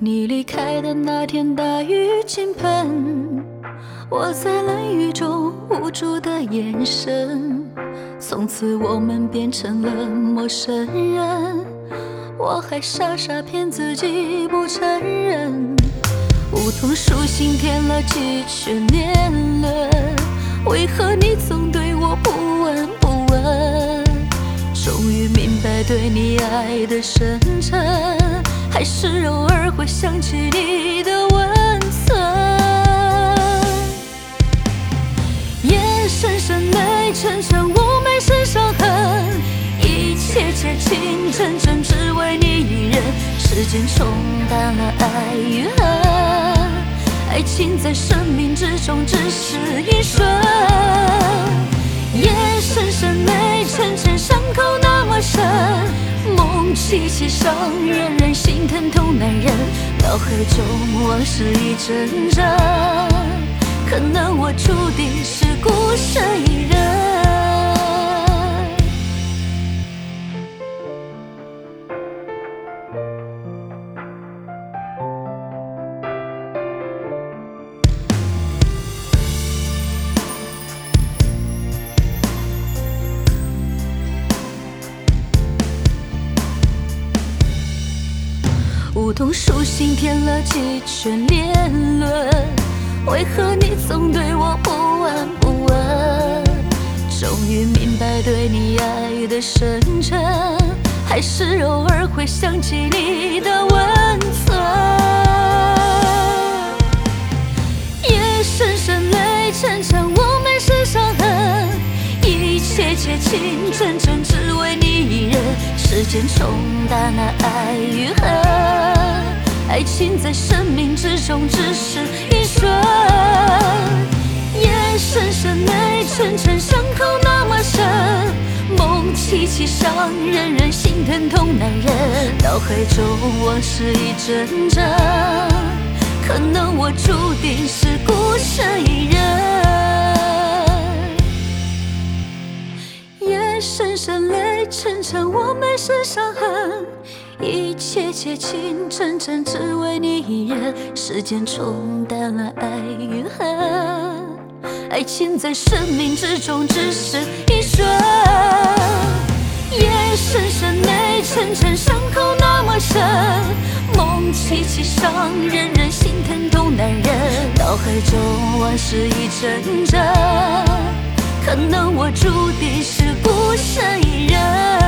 你离开的那天，大雨倾盆，我在冷雨中无助的眼神。从此我们变成了陌生人，我还傻傻骗自己不承认。梧桐树心填了几圈年轮，为何你总对我不闻不问？终于明白对你爱的深沉，还是偶尔会想起你的温存。夜深深泪沉沉，我没是伤痕，一切切情真真，只为你一人。时间冲淡了爱与恨，爱情在生命之中只是一瞬。夜深深泪沉沉，伤口那么深，梦凄凄伤人人，心疼痛难忍。脑海中往事一阵阵，可能我注定是孤身一人。梧桐树心填了几圈年轮，为何你总对我不闻不问？终于明白对你爱的深沉，还是偶尔会想起你的温存。夜深深泪沉沉，我没是伤痕，一切切情真真，只为你一人。时间冲淡了爱与恨，爱情在生命之中只是一瞬。夜深深泪沉沉，伤口那么深，梦凄凄伤人人，心疼痛难忍。脑海中往事一阵阵，可能我注定是孤身一人。夜深深泪沉沉，我没是伤痕，一切切情真真，只为你一人。时间冲淡了爱与恨，爱情在生命之中只是一瞬。夜深深泪沉沉，伤口那么深，梦凄凄伤人人，心疼痛难忍。脑海中往事一阵阵，可能我注定是孤身一人。